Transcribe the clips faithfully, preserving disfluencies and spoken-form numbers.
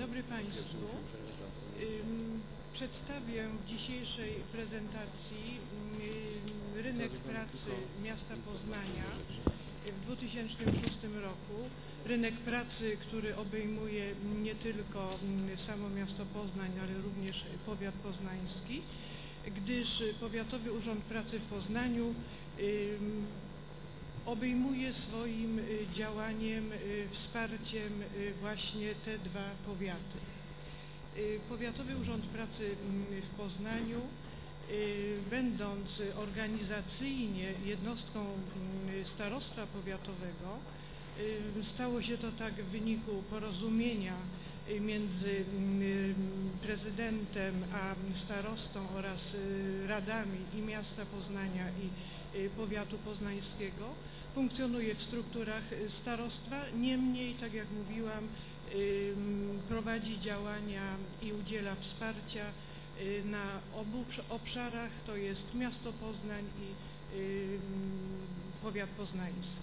dobry Państwu. Przedstawię w dzisiejszej prezentacji rynek pracy miasta Poznania w dwa tysiące szóstym roku. Rynek pracy, który obejmuje nie tylko samo miasto Poznań, ale również powiat poznański, gdyż Powiatowy Urząd Pracy w Poznaniu obejmuje swoim działaniem, wsparciem właśnie te dwa powiaty. Powiatowy Urząd Pracy w Poznaniu, będąc organizacyjnie jednostką starostwa powiatowego, stało się to tak w wyniku porozumienia między prezydentem a starostą oraz radami i miasta Poznania i powiatu poznańskiego. Funkcjonuje w strukturach starostwa, niemniej, tak jak mówiłam, prowadzi działania i udziela wsparcia na obu obszarach, to jest miasto Poznań i powiat poznański.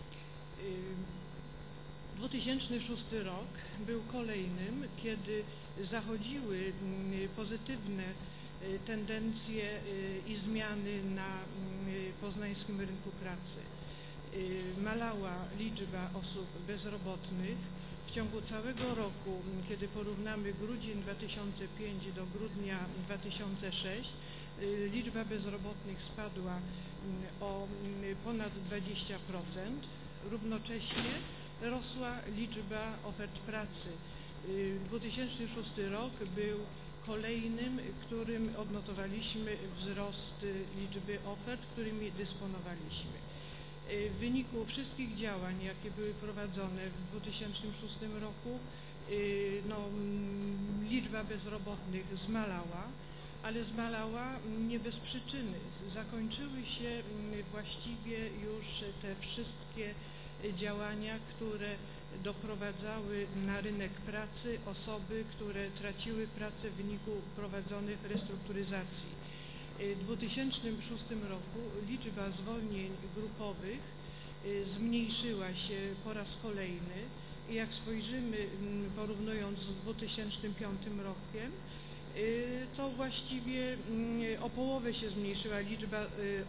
dwa tysiące szósty rok był kolejnym, kiedy zachodziły pozytywne tendencje i zmiany na poznańskim rynku pracy. Malała liczba osób bezrobotnych. W ciągu całego roku, kiedy porównamy grudzień dwa tysiące piąty do grudnia dwa tysiące szóstego, liczba bezrobotnych spadła o ponad dwadzieścia procent. Równocześnie rosła liczba ofert pracy. dwa tysiące szósty rok był kolejnym, którym odnotowaliśmy wzrost liczby ofert, którymi dysponowaliśmy. W wyniku wszystkich działań, jakie były prowadzone w dwa tysiące szóstym roku, no, liczba bezrobotnych zmalała, ale zmalała nie bez przyczyny. Zakończyły się właściwie już te wszystkie działania, które doprowadzały na rynek pracy osoby, które traciły pracę w wyniku prowadzonych restrukturyzacji. W dwa tysiące szóstym roku liczba zwolnień grupowych zmniejszyła się po raz kolejny i jak spojrzymy, porównując z dwa tysiące piątym rokiem, to właściwie o połowę się zmniejszyła liczba,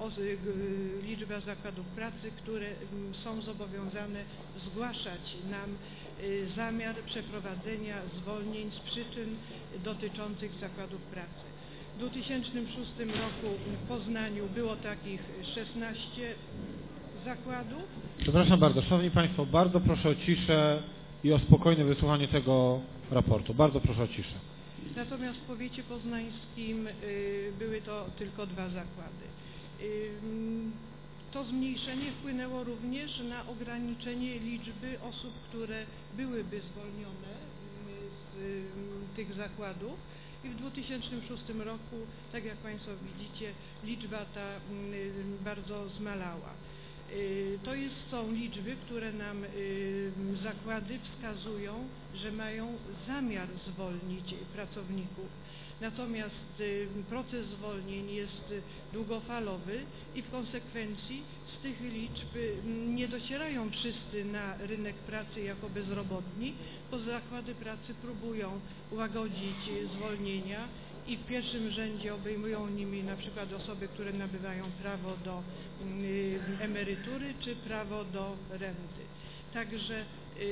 liczba zakładów pracy, które są zobowiązane zgłaszać nam zamiar przeprowadzenia zwolnień z przyczyn dotyczących zakładów pracy. W dwa tysiące szóstym roku w Poznaniu było takich szesnaście zakładów. Przepraszam bardzo, Szanowni Państwo, bardzo proszę o ciszę i o spokojne wysłuchanie tego raportu. Bardzo proszę o ciszę. Natomiast w powiecie poznańskim y, były to tylko dwa zakłady. Y, to zmniejszenie wpłynęło również na ograniczenie liczby osób, które byłyby zwolnione y, z y, tych zakładów. I w dwa tysiące szóstym roku, tak jak Państwo widzicie, liczba ta bardzo zmalała. To jest, są liczby, które nam zakłady wskazują, że mają zamiar zwolnić pracowników. Natomiast proces zwolnień jest długofalowy i w konsekwencji z tych liczb nie docierają wszyscy na rynek pracy jako bezrobotni, bo zakłady pracy próbują łagodzić zwolnienia i w pierwszym rzędzie obejmują nimi na przykład osoby, które nabywają prawo do emerytury czy prawo do renty. Także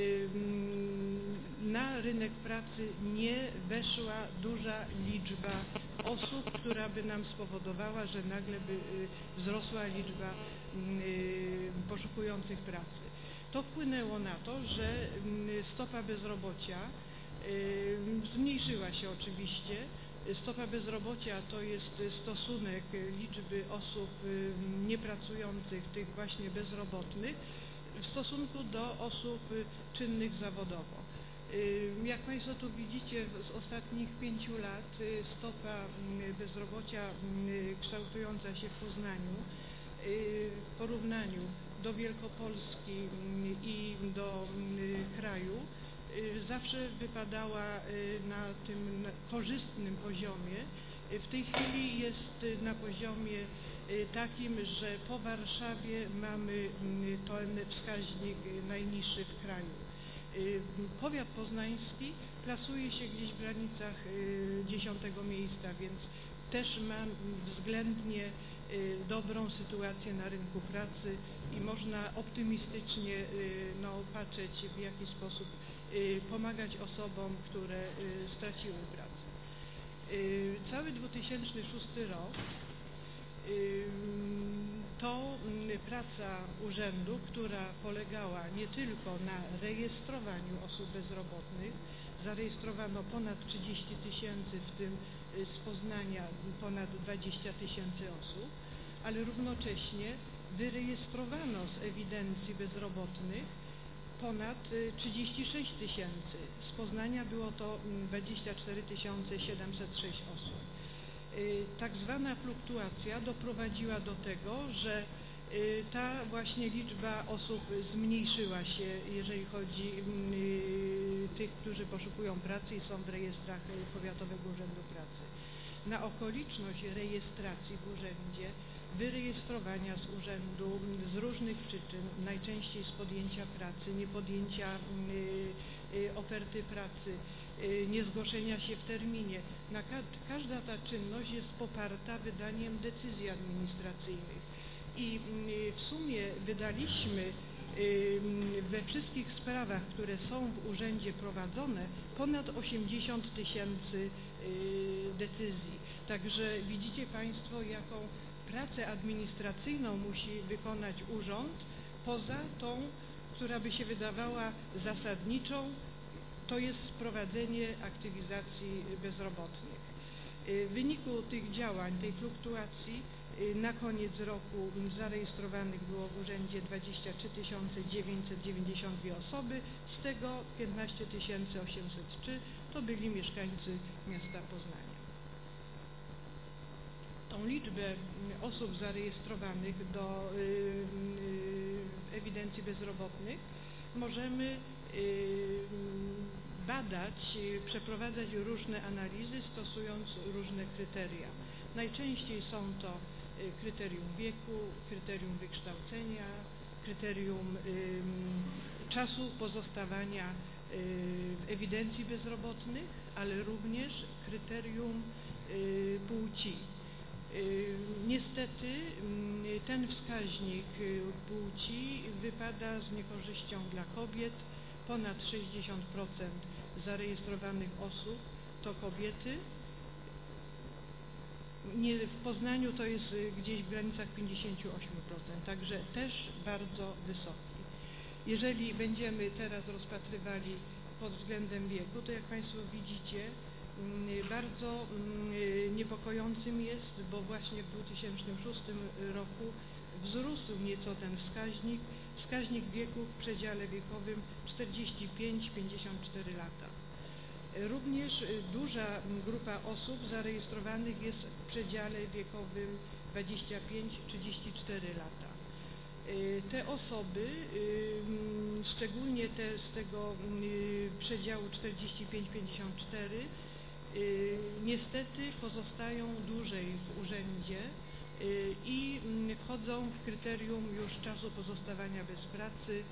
na rynek pracy nie weszła duża liczba osób, która by nam spowodowała, że nagle by wzrosła liczba poszukujących pracy. To wpłynęło na to, że stopa bezrobocia zmniejszyła się oczywiście. Stopa bezrobocia to jest stosunek liczby osób niepracujących, tych właśnie bezrobotnych, w stosunku do osób czynnych zawodowo. Jak Państwo tu widzicie, z ostatnich pięciu lat stopa bezrobocia kształtująca się w Poznaniu w porównaniu do Wielkopolski i do kraju zawsze wypadała na tym korzystnym poziomie. W tej chwili jest na poziomie takim, że po Warszawie mamy ten wskaźnik najniższy w kraju. Powiat poznański plasuje się gdzieś w granicach dziesiątego miejsca, więc też ma względnie dobrą sytuację na rynku pracy i można optymistycznie no, patrzeć, w jaki sposób pomagać osobom, które straciły pracę. Cały dwa tysiące szósty rok to praca urzędu, która polegała nie tylko na rejestrowaniu osób bezrobotnych. Zarejestrowano ponad trzydzieści tysięcy, w tym z Poznania ponad dwadzieścia tysięcy osób, ale równocześnie wyrejestrowano z ewidencji bezrobotnych ponad trzydzieści sześć tysięcy. Z Poznania było to dwadzieścia cztery tysiące siedemset sześć osób. Tak zwana fluktuacja doprowadziła do tego, że ta właśnie liczba osób zmniejszyła się, jeżeli chodzi o tych, którzy poszukują pracy i są w rejestrach Powiatowego Urzędu Pracy. Na okoliczność rejestracji w urzędzie, wyrejestrowania z urzędu z różnych przyczyn, najczęściej z podjęcia pracy, niepodjęcia oferty pracy, niezgłoszenia się w terminie. Na ka każda ta czynność jest poparta wydaniem decyzji administracyjnych i w sumie wydaliśmy we wszystkich sprawach, które są w urzędzie prowadzone, ponad osiemdziesiąt tysięcy decyzji. Także widzicie Państwo, jaką pracę administracyjną musi wykonać urząd, poza tą, która by się wydawała zasadniczą, to jest wprowadzenie aktywizacji bezrobotnych. W wyniku tych działań, tej fluktuacji na koniec roku zarejestrowanych było w urzędzie dwadzieścia trzy tysiące dziewięćset dziewięćdziesiąt dwie osoby, z tego piętnaście tysięcy osiemset trzy to byli mieszkańcy miasta Poznania. Tą liczbę osób zarejestrowanych do ewidencji bezrobotnych możemy badać, przeprowadzać różne analizy, stosując różne kryteria. Najczęściej są to kryterium wieku, kryterium wykształcenia, kryterium czasu pozostawania w ewidencji bezrobotnych, ale również kryterium płci. Niestety ten wskaźnik płci wypada z niekorzyścią dla kobiet. Ponad sześćdziesiąt procent zarejestrowanych osób to kobiety. Nie, w Poznaniu to jest gdzieś w granicach pięćdziesiąt osiem procent, także też bardzo wysoki. Jeżeli będziemy teraz rozpatrywali pod względem wieku, to jak Państwo widzicie, bardzo niepokojącym jest, bo właśnie w dwa tysiące szóstym roku wzrósł nieco ten wskaźnik, wskaźnik wieku w przedziale wiekowym czterdzieści pięć do pięćdziesięciu czterech lata. Również duża grupa osób zarejestrowanych jest w przedziale wiekowym dwadzieścia pięć do trzydziestu czterech lata. Te osoby, szczególnie te z tego przedziału czterdzieści pięć do pięćdziesięciu czterech, niestety pozostają dłużej w urzędzie i wchodzą w kryterium już czasu pozostawania bez pracy,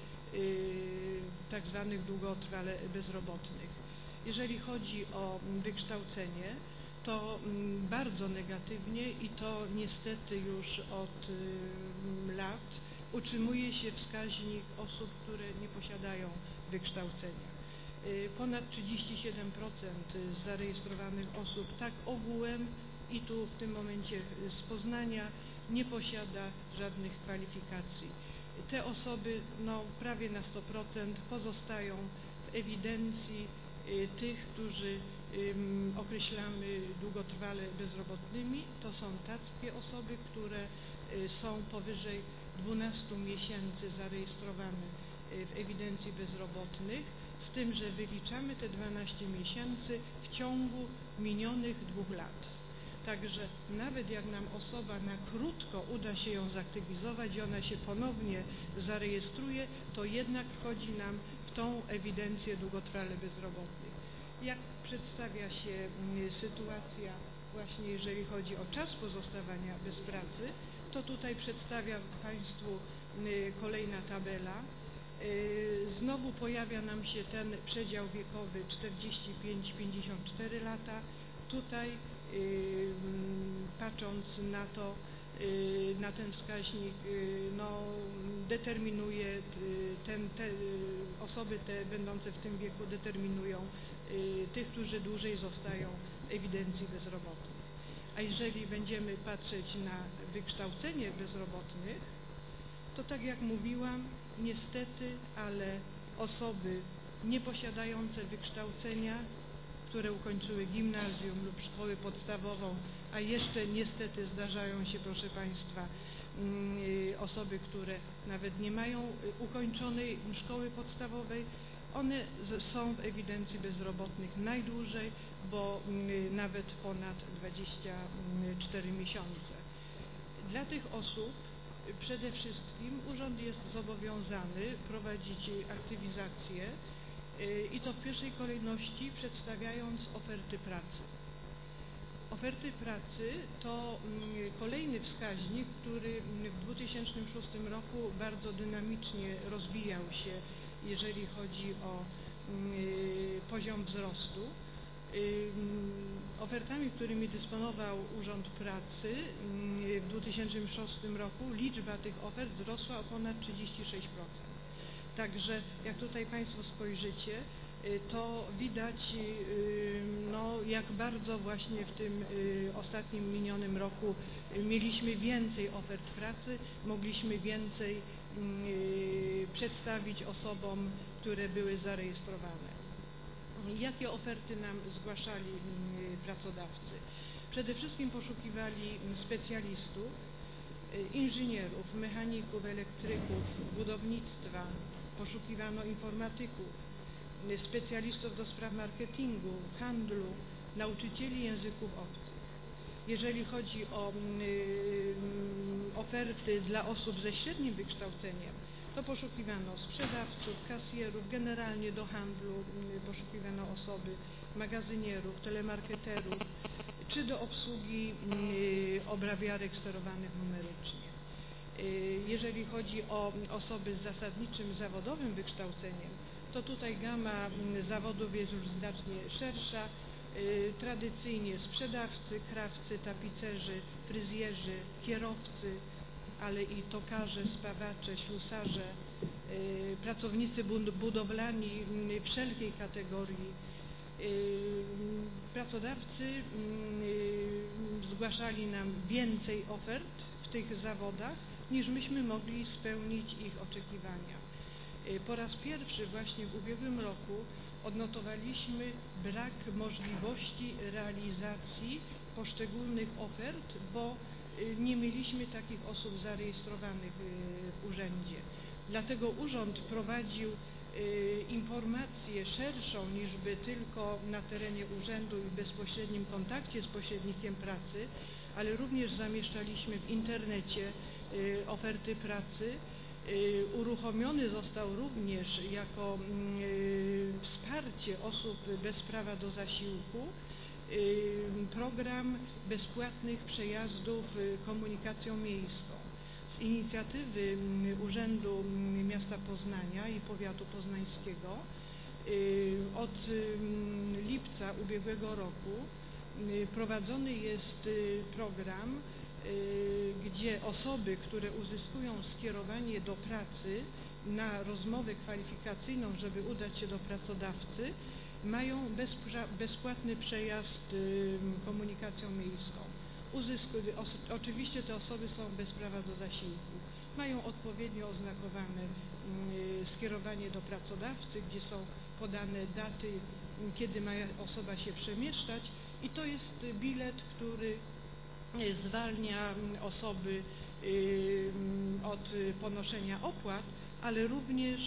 tak zwanych długotrwale bezrobotnych. Jeżeli chodzi o wykształcenie, to bardzo negatywnie i to niestety już od lat utrzymuje się wskaźnik osób, które nie posiadają wykształcenia. Ponad trzydzieści siedem procent zarejestrowanych osób tak ogółem i tu w tym momencie z Poznania nie posiada żadnych kwalifikacji. Te osoby no, prawie na sto procent pozostają w ewidencji y, tych, którzy y, określamy długotrwale bezrobotnymi. To są takie osoby, które y, są powyżej dwunastu miesięcy zarejestrowane y, w ewidencji bezrobotnych, z tym, że wyliczamy te dwanaście miesięcy w ciągu minionych dwóch lat. Także nawet jak nam osoba na krótko uda się ją zaktywizować i ona się ponownie zarejestruje, to jednak wchodzi nam w tą ewidencję długotrwale bezrobotnych. Jak przedstawia się sytuacja właśnie jeżeli chodzi o czas pozostawania bez pracy, to tutaj przedstawiam Państwu kolejna tabela. Znowu pojawia nam się ten przedział wiekowy czterdzieści pięć do pięćdziesięciu czterech lat. Tutaj patrząc na to, na ten wskaźnik, no, determinuje ten, te osoby te będące w tym wieku determinują tych, którzy dłużej zostają w ewidencji bezrobotnych. A jeżeli będziemy patrzeć na wykształcenie bezrobotnych, to tak jak mówiłam, niestety, ale osoby nieposiadające wykształcenia, które ukończyły gimnazjum lub szkołę podstawową, a jeszcze niestety zdarzają się, proszę Państwa, osoby, które nawet nie mają ukończonej szkoły podstawowej, one są w ewidencji bezrobotnych najdłużej, bo nawet ponad dwadzieścia cztery miesiące. Dla tych osób przede wszystkim urząd jest zobowiązany prowadzić aktywizację i to w pierwszej kolejności przedstawiając oferty pracy. Oferty pracy to kolejny wskaźnik, który w dwa tysiące szóstym roku bardzo dynamicznie rozwijał się, jeżeli chodzi o poziom wzrostu. Ofertami, którymi dysponował Urząd Pracy w dwa tysiące szóstym roku, liczba tych ofert wzrosła o ponad trzydzieści sześć procent. Także jak tutaj Państwo spojrzycie, to widać, no, jak bardzo właśnie w tym ostatnim minionym roku mieliśmy więcej ofert pracy, mogliśmy więcej przedstawić osobom, które były zarejestrowane. Jakie oferty nam zgłaszali pracodawcy? Przede wszystkim poszukiwali specjalistów, inżynierów, mechaników, elektryków, budownictwa, poszukiwano informatyków, specjalistów do spraw marketingu, handlu, nauczycieli języków obcych. Jeżeli chodzi o oferty dla osób ze średnim wykształceniem, to poszukiwano sprzedawców, kasjerów, generalnie do handlu poszukiwano osoby, magazynierów, telemarketerów, czy do obsługi obrabiarek sterowanych numerycznie. Jeżeli chodzi o osoby z zasadniczym zawodowym wykształceniem, to tutaj gama zawodów jest już znacznie szersza. Tradycyjnie sprzedawcy, krawcy, tapicerzy, fryzjerzy, kierowcy, ale i tokarze, spawacze, ślusarze, pracownicy budowlani wszelkiej kategorii. Pracodawcy zgłaszali nam więcej ofert w tych zawodach, niż myśmy mogli spełnić ich oczekiwania. Po raz pierwszy właśnie w ubiegłym roku odnotowaliśmy brak możliwości realizacji poszczególnych ofert, bo nie mieliśmy takich osób zarejestrowanych w urzędzie. Dlatego urząd prowadził informację szerszą niż by tylko na terenie urzędu i w bezpośrednim kontakcie z pośrednikiem pracy, ale również zamieszczaliśmy w internecie oferty pracy. Uruchomiony został również jako wsparcie osób bez prawa do zasiłku program bezpłatnych przejazdów komunikacją miejską. Z inicjatywy Urzędu Miasta Poznania i Powiatu Poznańskiego od lipca ubiegłego roku prowadzony jest program, gdzie osoby, które uzyskują skierowanie do pracy na rozmowę kwalifikacyjną, żeby udać się do pracodawcy, mają bezpłatny przejazd komunikacją miejską. Uzysku, oczywiście te osoby są bez prawa do zasiłku. Mają odpowiednio oznakowane skierowanie do pracodawcy, gdzie są podane daty, kiedy ma osoba się przemieszczać, i to jest bilet, który zwalnia osoby od ponoszenia opłat, ale również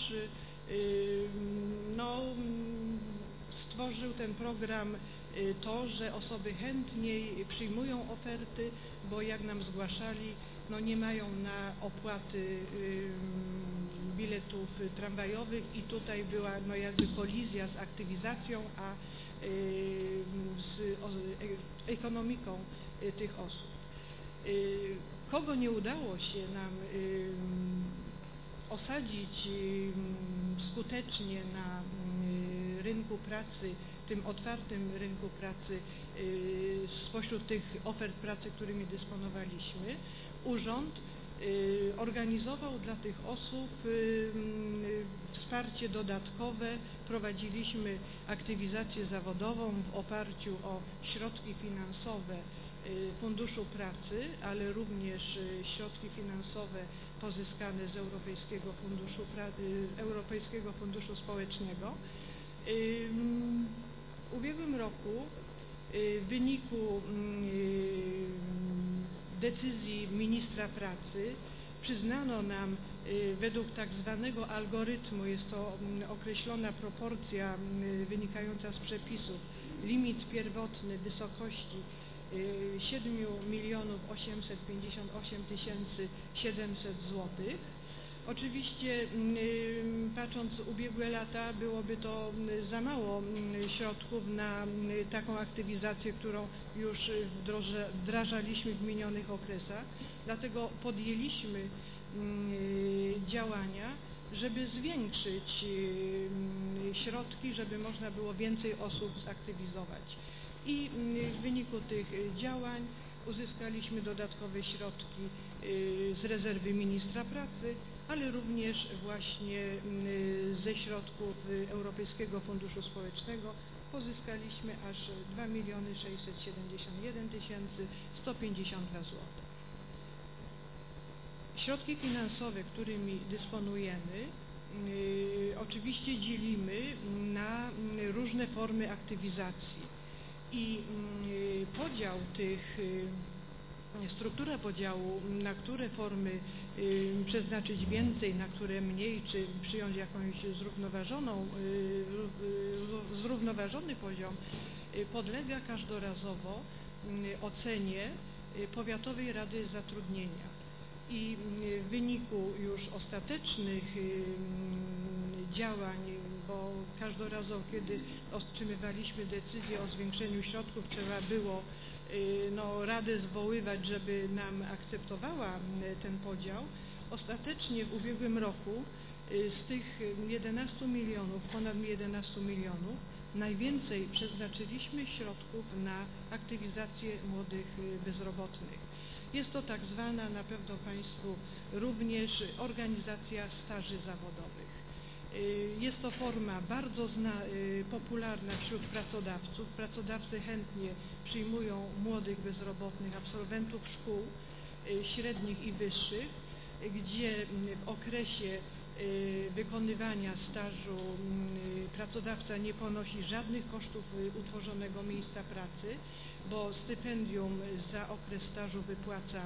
no, stworzył ten program to, że osoby chętniej przyjmują oferty, bo jak nam zgłaszali, no nie mają na opłaty biletów tramwajowych i tutaj była no jakby kolizja z aktywizacją, a z ekonomiką tych osób. Kogo nie udało się nam osadzić skutecznie na rynku pracy, tym otwartym rynku pracy, spośród tych ofert pracy, którymi dysponowaliśmy, urząd organizował dla tych osób wsparcie dodatkowe. Prowadziliśmy aktywizację zawodową w oparciu o środki finansowe Funduszu Pracy, ale również środki finansowe pozyskane z Europejskiego Funduszu, Europejskiego Funduszu Społecznego. W ubiegłym roku w wyniku decyzji ministra pracy przyznano nam według tak zwanego algorytmu, jest to określona proporcja wynikająca z przepisów, limit pierwotny w wysokości siedem milionów osiemset pięćdziesiąt osiem tysięcy siedemset złotych. Oczywiście patrząc w ubiegłe lata byłoby to za mało środków na taką aktywizację, którą już wdrażaliśmy w minionych okresach, dlatego podjęliśmy działania, żeby zwiększyć środki, żeby można było więcej osób zaktywizować. I w wyniku tych działań uzyskaliśmy dodatkowe środki z rezerwy ministra pracy, ale również właśnie ze środków Europejskiego Funduszu Społecznego pozyskaliśmy aż dwa miliony sześćset siedemdziesiąt jeden tysięcy sto pięćdziesiąt dwa złote. Środki finansowe, którymi dysponujemy, oczywiście dzielimy na różne formy aktywizacji i podział tych, struktura podziału, na które formy przeznaczyć więcej, na które mniej, czy przyjąć jakąś zrównoważoną, zrównoważony poziom, podlega każdorazowo ocenie Powiatowej Rady Zatrudnienia. I w wyniku już ostatecznych działań, bo każdorazowo, kiedy otrzymywaliśmy decyzję o zwiększeniu środków, trzeba było no, Radę zwoływać, żeby nam akceptowała ten podział. Ostatecznie w ubiegłym roku z tych jedenastu milionów, ponad jedenastu milionów, najwięcej przeznaczyliśmy środków na aktywizację młodych bezrobotnych. Jest to tak zwana, na pewno Państwu również, organizacja staży zawodowych. Jest to forma bardzo zna, popularna wśród pracodawców. Pracodawcy chętnie przyjmują młodych bezrobotnych, absolwentów szkół średnich i wyższych, gdzie w okresie wykonywania stażu pracodawca nie ponosi żadnych kosztów utworzonego miejsca pracy, bo stypendium za okres stażu wypłaca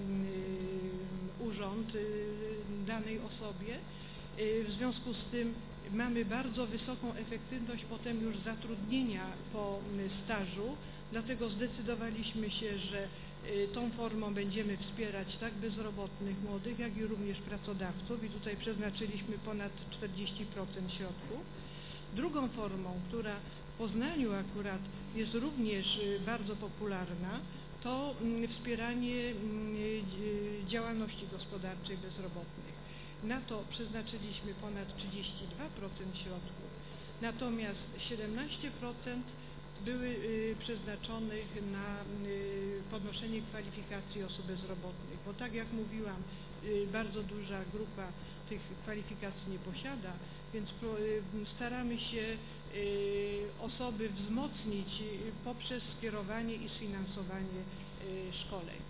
urząd danej osobie. W związku z tym mamy bardzo wysoką efektywność potem już zatrudnienia po stażu, dlatego zdecydowaliśmy się, że tą formą będziemy wspierać tak bezrobotnych młodych, jak i również pracodawców i tutaj przeznaczyliśmy ponad czterdzieści procent środków. Drugą formą, która w Poznaniu akurat jest również bardzo popularna, to wspieranie działalności gospodarczej bezrobotnych. Na to przeznaczyliśmy ponad trzydzieści dwa procent środków, natomiast siedemnaście procent były przeznaczonych na podnoszenie kwalifikacji osób bezrobotnych, bo tak jak mówiłam, bardzo duża grupa tych kwalifikacji nie posiada, więc staramy się osoby wzmocnić poprzez skierowanie i sfinansowanie szkoleń.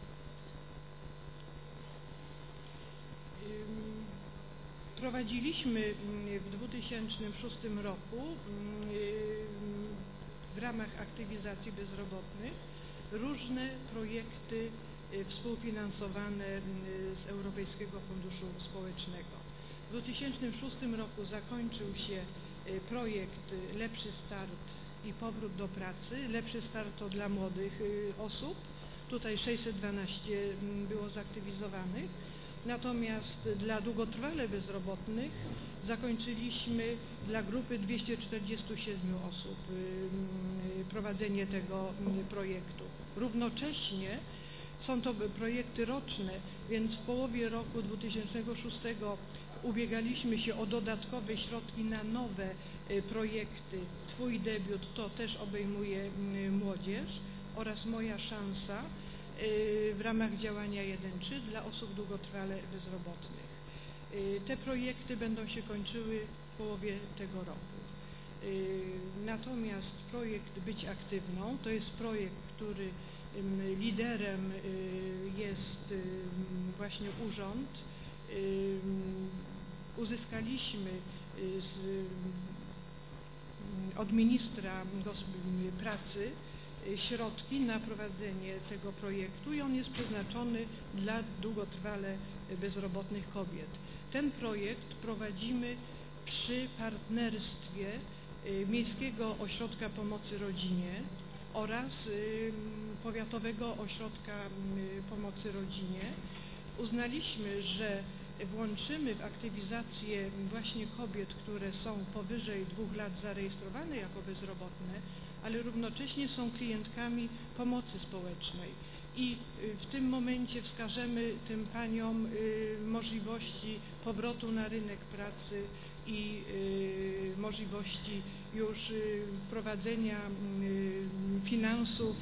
Prowadziliśmy w dwa tysiące szóstym roku w ramach aktywizacji bezrobotnych różne projekty współfinansowane z Europejskiego Funduszu Społecznego. W dwa tysiące szóstym roku zakończył się projekt Lepszy Start i Powrót do Pracy. Lepszy Start to dla młodych osób. Tutaj sześćset dwanaście było zaktywizowanych. Natomiast dla długotrwale bezrobotnych zakończyliśmy dla grupy dwieście czterdzieści siedem osób prowadzenie tego projektu. Równocześnie są to projekty roczne, więc w połowie roku dwa tysiące szóstego ubiegaliśmy się o dodatkowe środki na nowe projekty. Twój debiut to też obejmuje młodzież oraz Moja szansa w ramach działania jeden trzy dla osób długotrwale bezrobotnych. Te projekty będą się kończyły w połowie tego roku. Natomiast projekt Być Aktywną to jest projekt, który liderem jest właśnie urząd. Uzyskaliśmy z, od ministra pracy środki na prowadzenie tego projektu i on jest przeznaczony dla długotrwale bezrobotnych kobiet. Ten projekt prowadzimy przy partnerstwie Miejskiego Ośrodka Pomocy Rodzinie oraz Powiatowego Ośrodka Pomocy Rodzinie. Uznaliśmy, że włączymy w aktywizację właśnie kobiet, które są powyżej dwóch lat zarejestrowane jako bezrobotne, ale równocześnie są klientkami pomocy społecznej i w tym momencie wskażemy tym paniom możliwości powrotu na rynek pracy i możliwości już wprowadzenia finansów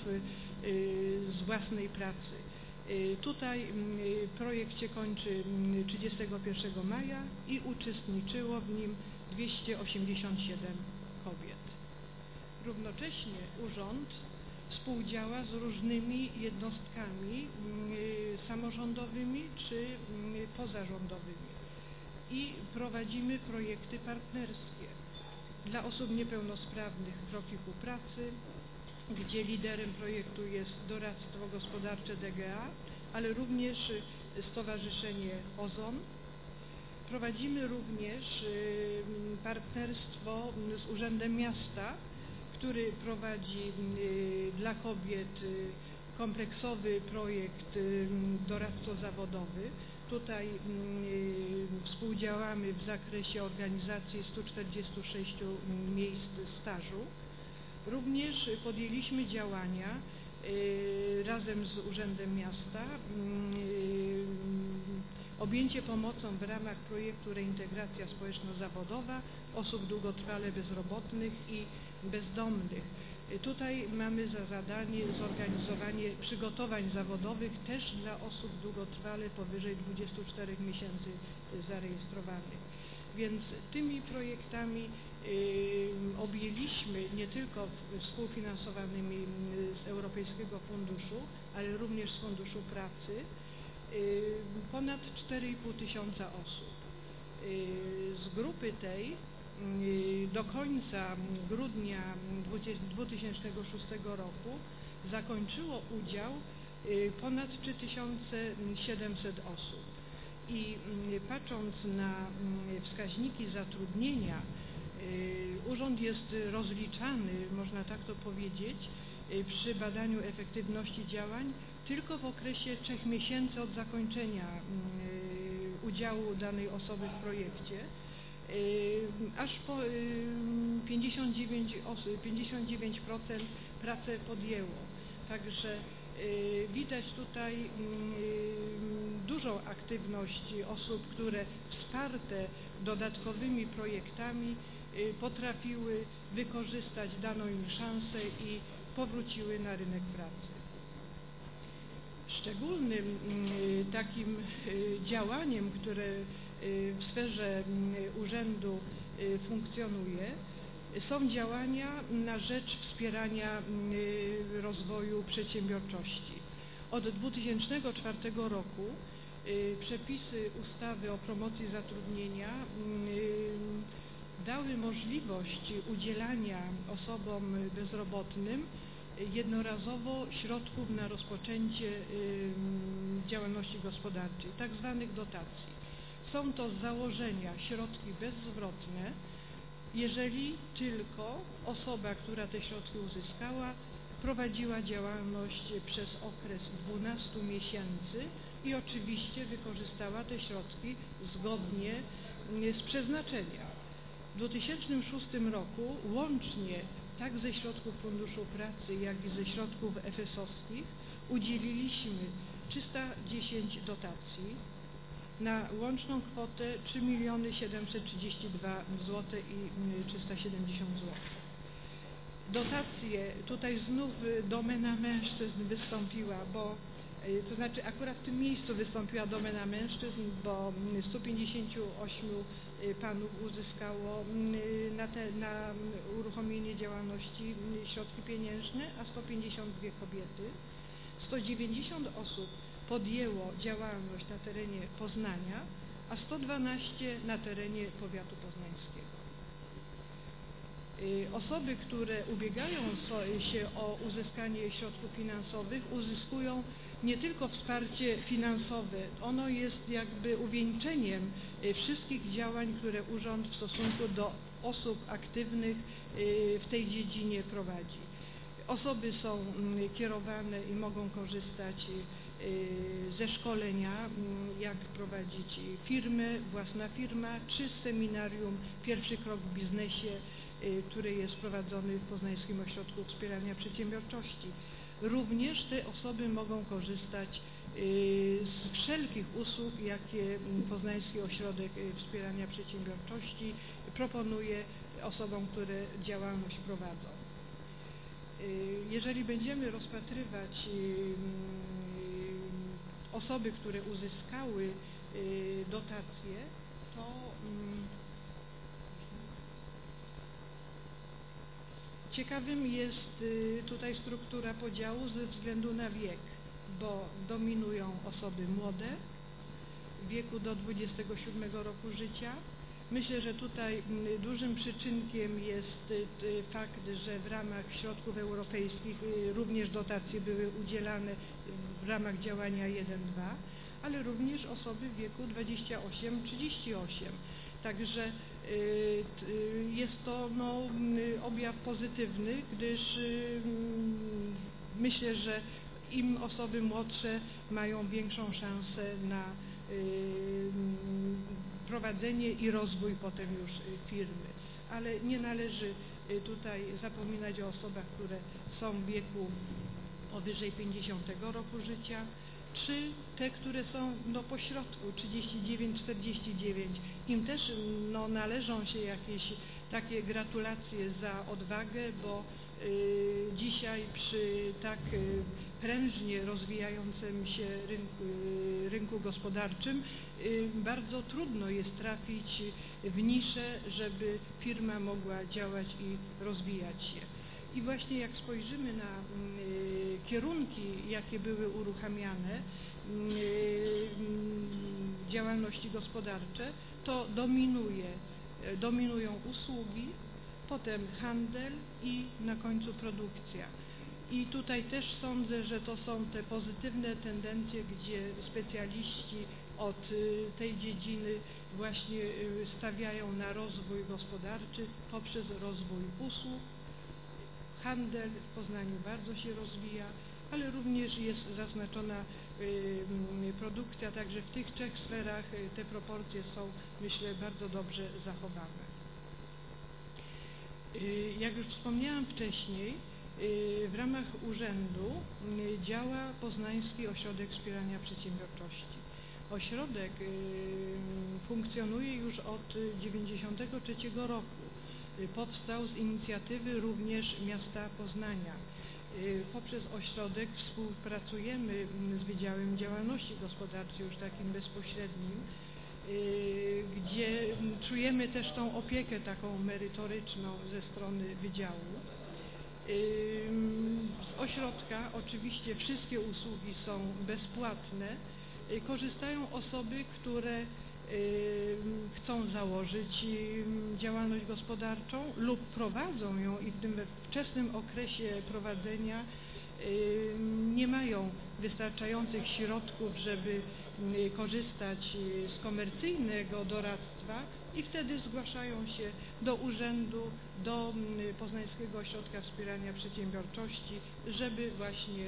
z własnej pracy. Tutaj projekt się kończy trzydziestego pierwszego maja i uczestniczyło w nim dwieście osiemdziesiąt siedem kobiet. Równocześnie urząd współdziała z różnymi jednostkami samorządowymi czy pozarządowymi i prowadzimy projekty partnerskie dla osób niepełnosprawnych Kroki ku pracy, gdzie liderem projektu jest Doradztwo Gospodarcze D G A, ale również Stowarzyszenie Ozon. Prowadzimy również partnerstwo z Urzędem Miasta, który prowadzi dla kobiet kompleksowy projekt Doradztwo Zawodowy. Tutaj współdziałamy w zakresie organizacji stu czterdziestu sześciu miejsc stażu. Również podjęliśmy działania y, razem z Urzędem Miasta, y, objęcie pomocą w ramach projektu Reintegracja Społeczno-Zawodowa osób długotrwale bezrobotnych i bezdomnych. Y, tutaj mamy za zadanie zorganizowanie przygotowań zawodowych też dla osób długotrwale powyżej dwudziestu czterech miesięcy zarejestrowanych. Więc tymi projektami y, objęliśmy nie tylko współfinansowanymi z Europejskiego Funduszu, ale również z Funduszu Pracy y, ponad cztery i pół tysiąca osób. Y, z grupy tej y, do końca grudnia dwa tysiące szóstego roku zakończyło udział y, ponad trzy tysiące siedemset osób. I patrząc na wskaźniki zatrudnienia, urząd jest rozliczany, można tak to powiedzieć, przy badaniu efektywności działań tylko w okresie trzech miesięcy od zakończenia udziału danej osoby w projekcie, aż po pięćdziesiąt dziewięć procent pracę podjęło. Także widać tutaj dużą aktywność osób, które wsparte dodatkowymi projektami potrafiły wykorzystać daną im szansę i powróciły na rynek pracy. Szczególnym takim działaniem, które w sferze urzędu funkcjonuje, są działania na rzecz wspierania rozwoju przedsiębiorczości. Od dwa tysiące czwartego roku przepisy ustawy o promocji zatrudnienia dały możliwość udzielania osobom bezrobotnym jednorazowo środków na rozpoczęcie działalności gospodarczej, tak zwanych dotacji. Są to z założenia środki bezzwrotne, jeżeli tylko osoba, która te środki uzyskała, prowadziła działalność przez okres dwunastu miesięcy i oczywiście wykorzystała te środki zgodnie z przeznaczeniem. W dwa tysiące szóstym roku łącznie tak ze środków Funduszu Pracy, jak i ze środków F S owskich udzieliliśmy trzysta dziesięć dotacji na łączną kwotę trzy miliony siedemset trzydzieści dwa złote i trzysta siedemdziesiąt złotych. Dotacje, tutaj znów domena mężczyzn wystąpiła, bo to znaczy akurat w tym miejscu wystąpiła domena mężczyzn, bo sto pięćdziesiąt osiem panów uzyskało na, te, na uruchomienie działalności środki pieniężne, a sto pięćdziesiąt dwie kobiety. sto dziewięćdziesiąt osób podjęło działalność na terenie Poznania, a sto dwanaście na terenie powiatu poznańskiego. Osoby, które ubiegają się o uzyskanie środków finansowych, uzyskują nie tylko wsparcie finansowe, ono jest jakby uwieńczeniem wszystkich działań, które urząd w stosunku do osób aktywnych w tej dziedzinie prowadzi. Osoby są kierowane i mogą korzystać ze szkolenia, jak prowadzić firmę, własna firma, czy z seminarium Pierwszy krok w biznesie, który jest prowadzony w Poznańskim Ośrodku Wspierania Przedsiębiorczości. Również te osoby mogą korzystać z wszelkich usług, jakie Poznański Ośrodek Wspierania Przedsiębiorczości proponuje osobom, które działalność prowadzą. Jeżeli będziemy rozpatrywać osoby, które uzyskały dotacje, to ciekawym jest tutaj struktura podziału ze względu na wiek, bo dominują osoby młode w wieku do dwudziestego siódmego roku życia. Myślę, że tutaj dużym przyczynkiem jest fakt, że w ramach środków europejskich również dotacje były udzielane w ramach działania jeden dwa, ale również osoby w wieku dwadzieścia osiem trzydzieści osiem. Także jest to no, objaw pozytywny, gdyż myślę, że im osoby młodsze mają większą szansę na prowadzenie i rozwój potem już firmy. Ale nie należy tutaj zapominać o osobach, które są w wieku powyżej pięćdziesiątego roku życia, czy te, które są no, pośrodku trzydzieści dziewięć czterdzieści dziewięć. Im też no, należą się jakieś takie gratulacje za odwagę, bo y, dzisiaj przy tak y, prężnie rozwijającym się rynku, y, rynku gospodarczym y, bardzo trudno jest trafić w niszę, żeby firma mogła działać i rozwijać się. I właśnie jak spojrzymy na y, kierunki, jakie były uruchamiane, y, działalności gospodarcze, to dominuje, dominują usługi, potem handel i na końcu produkcja. I tutaj też sądzę, że to są te pozytywne tendencje, gdzie specjaliści od y, tej dziedziny właśnie y, stawiają na rozwój gospodarczy poprzez rozwój usług. Handel w Poznaniu bardzo się rozwija, ale również jest zaznaczona y, produkcja, także w tych trzech sferach y, te proporcje są, myślę, bardzo dobrze zachowane. Y, jak już wspomniałam wcześniej, y, w ramach urzędu y, działa Poznański Ośrodek Wspierania Przedsiębiorczości. Ośrodek y, funkcjonuje już od dziewięćdziesiątego trzeciego roku. Powstał z inicjatywy również miasta Poznania. Poprzez ośrodek współpracujemy z Wydziałem Działalności Gospodarczej, już takim bezpośrednim, gdzie czujemy też tą opiekę taką merytoryczną ze strony Wydziału. Z ośrodka oczywiście wszystkie usługi są bezpłatne. Korzystają osoby, które chcą założyć działalność gospodarczą lub prowadzą ją i w tym wczesnym okresie prowadzenia nie mają wystarczających środków, żeby korzystać z komercyjnego doradztwa i wtedy zgłaszają się do urzędu, do Poznańskiego Ośrodka Wspierania Przedsiębiorczości, żeby właśnie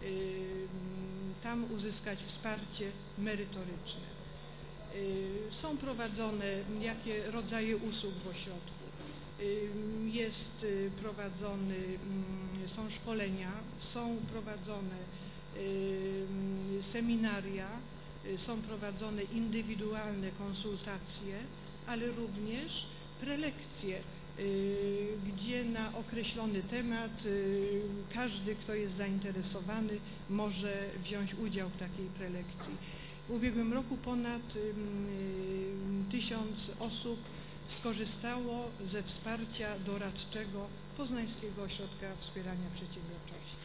tam uzyskać wsparcie merytoryczne. Są prowadzone jakie rodzaje usług w ośrodku. Jest prowadzony, są szkolenia, są prowadzone seminaria są prowadzone indywidualne konsultacje, ale również prelekcje, gdzie na określony temat każdy, kto jest zainteresowany, może wziąć udział w takiej prelekcji. W ubiegłym roku ponad tysiąc osób skorzystało ze wsparcia doradczego Poznańskiego Ośrodka Wspierania Przedsiębiorczości.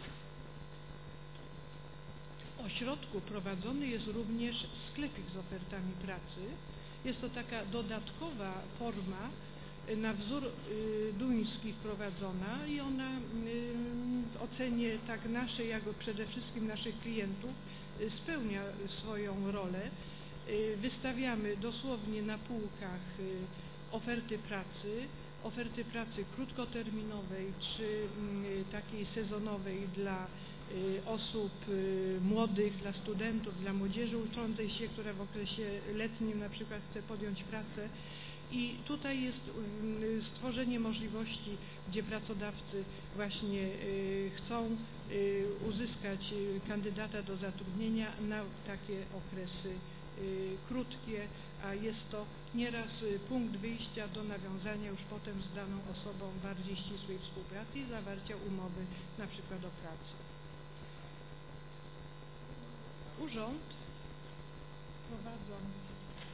W ośrodku prowadzony jest również sklepik z ofertami pracy. Jest to taka dodatkowa forma, na wzór duński wprowadzona i ona w ocenie tak naszej, jak przede wszystkim naszych klientów spełnia swoją rolę. Wystawiamy dosłownie na półkach oferty pracy, oferty pracy krótkoterminowej czy takiej sezonowej dla osób młodych, dla studentów, dla młodzieży uczącej się, która w okresie letnim na przykład chce podjąć pracę. I tutaj jest stworzenie możliwości, gdzie pracodawcy właśnie chcą uzyskać kandydata do zatrudnienia na takie okresy krótkie, a jest to nieraz punkt wyjścia do nawiązania już potem z daną osobą bardziej ścisłej współpracy i zawarcia umowy na przykład o pracę. Urząd, prowadząc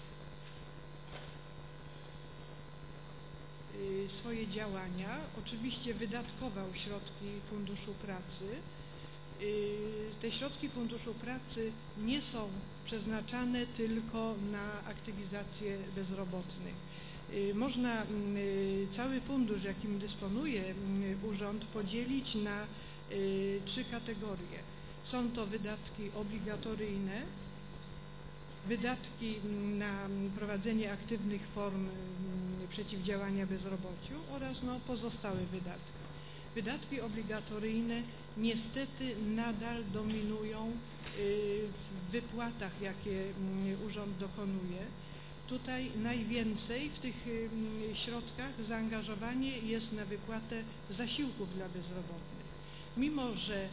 swoje działania, oczywiście wydatkował środki Funduszu Pracy. Te środki Funduszu Pracy nie są przeznaczane tylko na aktywizację bezrobotnych. Można cały fundusz, jakim dysponuje urząd, podzielić na trzy kategorie. Są to wydatki obligatoryjne, wydatki na prowadzenie aktywnych form przeciwdziałania bezrobociu oraz no, pozostałe wydatki. Wydatki obligatoryjne niestety nadal dominują w wypłatach, jakie urząd dokonuje. Tutaj najwięcej w tych środkach zaangażowanie jest na wypłatę zasiłków dla bezrobotnych. Mimo że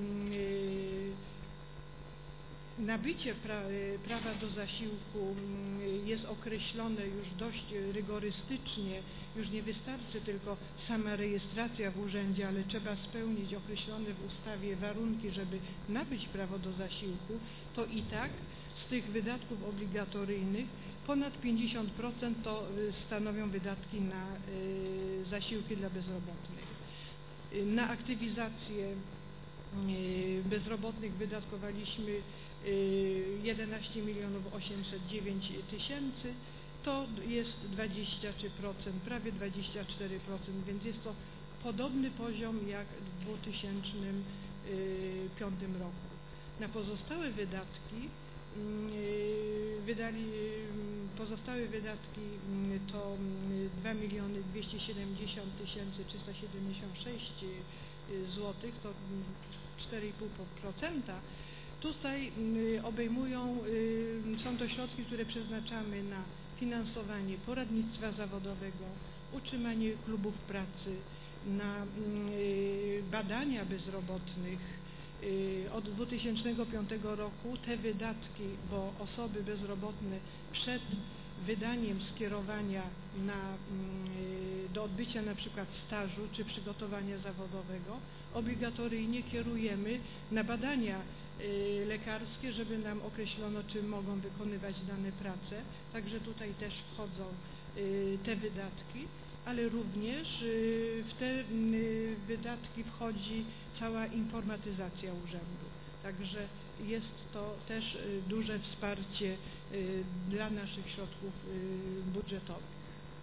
nabycie pra, prawa do zasiłku jest określone już dość rygorystycznie, już nie wystarczy tylko sama rejestracja w urzędzie, ale trzeba spełnić określone w ustawie warunki, żeby nabyć prawo do zasiłku, to i tak z tych wydatków obligatoryjnych ponad pięćdziesiąt procent to stanowią wydatki na zasiłki dla bezrobotnych. Na aktywizację bezrobotnych wydatkowaliśmy jedenaście milionów osiemset dziewięć tysięcy, to jest dwadzieścia trzy procent, prawie dwadzieścia cztery procent, więc jest to podobny poziom jak w dwa tysiące piątym roku. Na pozostałe wydatki wydali, pozostałe wydatki to dwa miliony dwieście siedemdziesiąt tysięcy trzysta siedemdziesiąt sześć złotych, to cztery i pół procent. Tutaj obejmują, są to środki, które przeznaczamy na finansowanie poradnictwa zawodowego, utrzymanie klubów pracy, na badania bezrobotnych. Od dwa tysiące piątego roku te wydatki, bo osoby bezrobotne przed wydaniem skierowania na, do odbycia na przykład stażu czy przygotowania zawodowego obligatoryjnie kierujemy na badania lekarskie, żeby nam określono, czy mogą wykonywać dane prace. Także tutaj też wchodzą te wydatki, ale również w te wydatki wchodzi cała informatyzacja urzędu. Także jest to też duże wsparcie dla naszych środków budżetowych.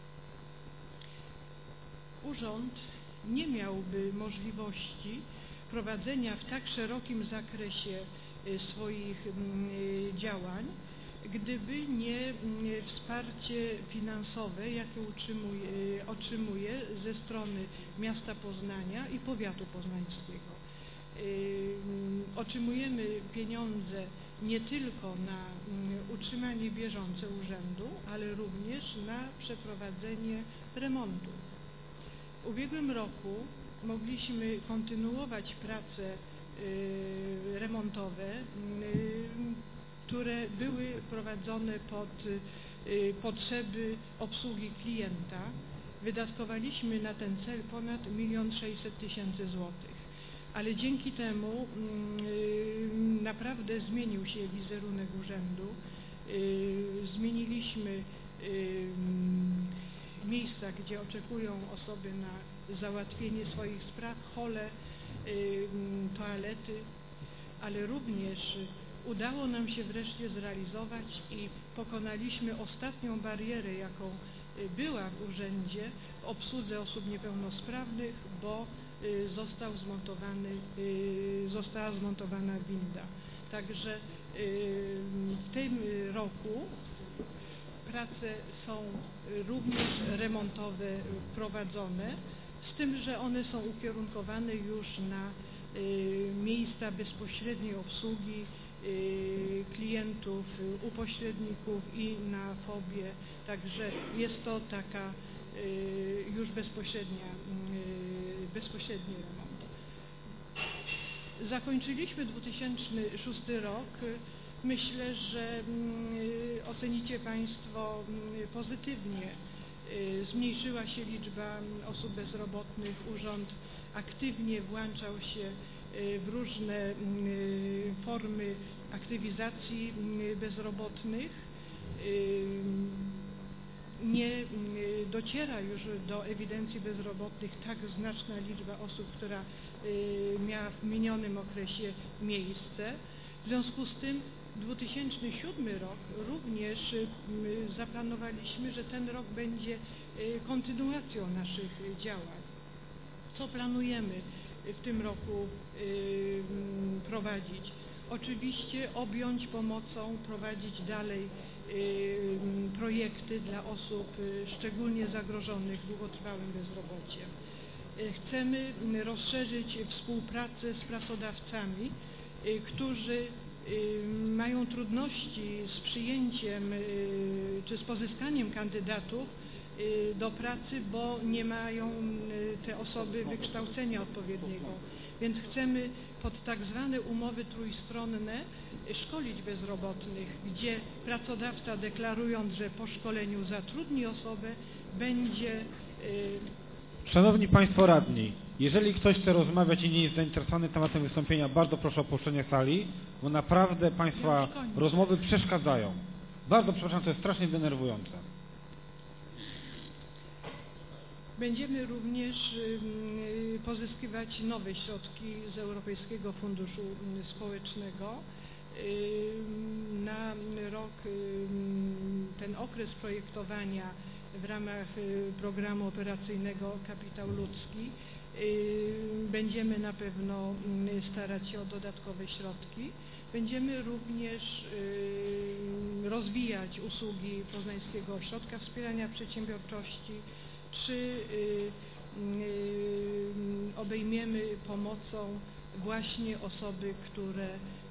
Urząd nie miałby możliwości prowadzenia w tak szerokim zakresie swoich działań, gdyby nie wsparcie finansowe, jakie utrzymuje, otrzymuje ze strony miasta Poznania i powiatu poznańskiego. Otrzymujemy pieniądze nie tylko na utrzymanie bieżące urzędu, ale również na przeprowadzenie remontu. W ubiegłym roku mogliśmy kontynuować prace remontowe, które były prowadzone pod potrzeby obsługi klienta. Wydatkowaliśmy na ten cel ponad milion sześćset tysięcy złotych, ale dzięki temu yy, naprawdę zmienił się wizerunek urzędu. Yy, zmieniliśmy yy, miejsca, gdzie oczekują osoby na załatwienie swoich spraw, hole, yy, toalety, ale również udało nam się wreszcie zrealizować i pokonaliśmy ostatnią barierę, jaką była w urzędzie w obsłudze osób niepełnosprawnych, bo został zmontowany, została zmontowana winda. Także w tym roku prace są również remontowe prowadzone, z tym, że one są ukierunkowane już na miejsca bezpośredniej obsługi klientów, u pośredników i na fobie, także jest to taka już bezpośrednia, bezpośredni remont. Zakończyliśmy dwa tysiące szósty rok. Myślę, że ocenicie Państwo pozytywnie. Zmniejszyła się liczba osób bezrobotnych. Urząd aktywnie włączał się w różne formy aktywizacji bezrobotnych. Nie dociera już do ewidencji bezrobotnych tak znaczna liczba osób, która miała w minionym okresie miejsce. W związku z tym dwa tysiące siódmy rok również zaplanowaliśmy, że ten rok będzie kontynuacją naszych działań. Co planujemy w tym roku prowadzić? Oczywiście objąć pomocą, prowadzić dalej projekty dla osób szczególnie zagrożonych długotrwałym bezrobociem. Chcemy rozszerzyć współpracę z pracodawcami, którzy mają trudności z przyjęciem czy z pozyskaniem kandydatów do pracy, bo nie mają te osoby wykształcenia odpowiedniego. Więc chcemy pod tak zwane umowy trójstronne szkolić bezrobotnych, gdzie pracodawca, deklarując, że po szkoleniu zatrudni osobę, będzie... Szanowni Państwo radni, jeżeli ktoś chce rozmawiać i nie jest zainteresowany tematem wystąpienia, bardzo proszę o opuszczenie sali, bo naprawdę Państwa rozmowy przeszkadzają. Bardzo przepraszam, to jest strasznie denerwujące. Będziemy również pozyskiwać nowe środki z Europejskiego Funduszu Społecznego. Na rok, ten okres projektowania w ramach programu operacyjnego Kapitał Ludzki będziemy na pewno starać się o dodatkowe środki. Będziemy również rozwijać usługi Poznańskiego Ośrodka Wspierania Przedsiębiorczości, czy obejmiemy pomocą właśnie osoby, które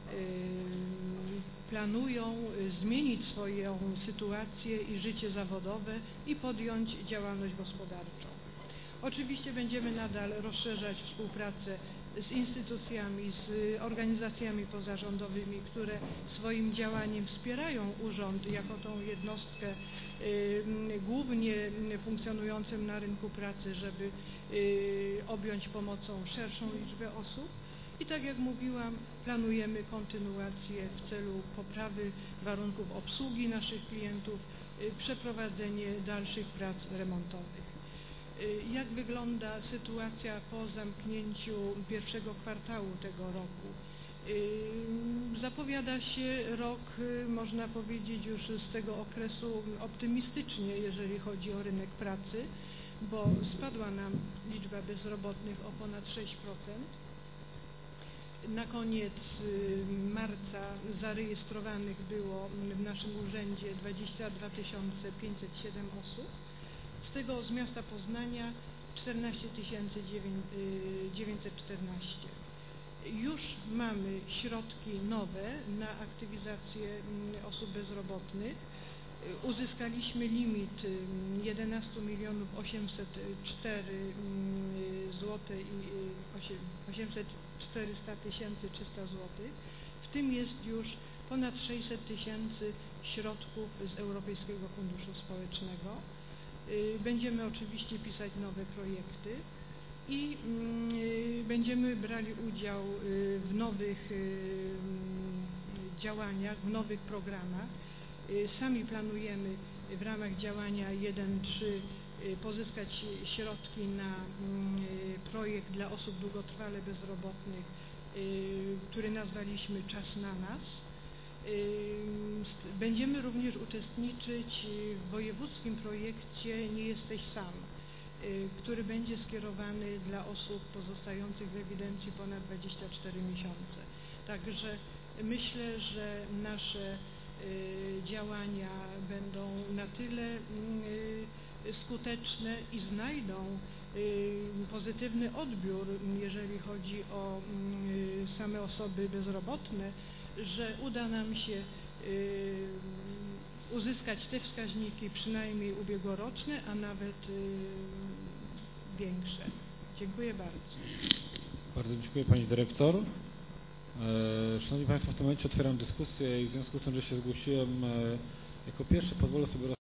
planują zmienić swoją sytuację i życie zawodowe i podjąć działalność gospodarczą. Oczywiście będziemy nadal rozszerzać współpracę z instytucjami, z organizacjami pozarządowymi, które swoim działaniem wspierają urząd jako tą jednostkę y, głównie funkcjonującą na rynku pracy, żeby y, objąć pomocą szerszą liczbę osób. I tak jak mówiłam, planujemy kontynuację w celu poprawy warunków obsługi naszych klientów, y, przeprowadzenie dalszych prac remontowych. Jak wygląda sytuacja po zamknięciu pierwszego kwartału tego roku? Zapowiada się rok, można powiedzieć, już z tego okresu optymistycznie, jeżeli chodzi o rynek pracy, bo spadła nam liczba bezrobotnych o ponad sześć procent. Na koniec marca zarejestrowanych było w naszym urzędzie dwadzieścia dwa tysiące pięćset siedem osób. Z tego z miasta Poznania czternaście tysięcy dziewięćset czternaście. Już mamy środki nowe na aktywizację osób bezrobotnych. Uzyskaliśmy limit jedenaście milionów osiemset cztery złotych i osiemset czterysta tysięcy trzysta złotych. W tym jest już ponad sześćset tysięcy środków z Europejskiego Funduszu Społecznego. Będziemy oczywiście pisać nowe projekty i będziemy brali udział w nowych działaniach, w nowych programach. Sami planujemy w ramach działania jeden trzy pozyskać środki na projekt dla osób długotrwale bezrobotnych, który nazwaliśmy Czas na nas. Będziemy również uczestniczyć w wojewódzkim projekcie Nie jesteś sam, który będzie skierowany dla osób pozostających w ewidencji ponad dwadzieścia cztery miesiące. Także myślę, że nasze działania będą na tyle skuteczne i znajdą pozytywny odbiór, jeżeli chodzi o same osoby bezrobotne, że uda nam się uzyskać te wskaźniki przynajmniej ubiegłoroczne, a nawet większe. Dziękuję bardzo. Bardzo dziękuję Pani Dyrektor. Szanowni Państwo, w tym momencie otwieram dyskusję i w związku z tym, że się zgłosiłem jako pierwszy, pozwolę sobie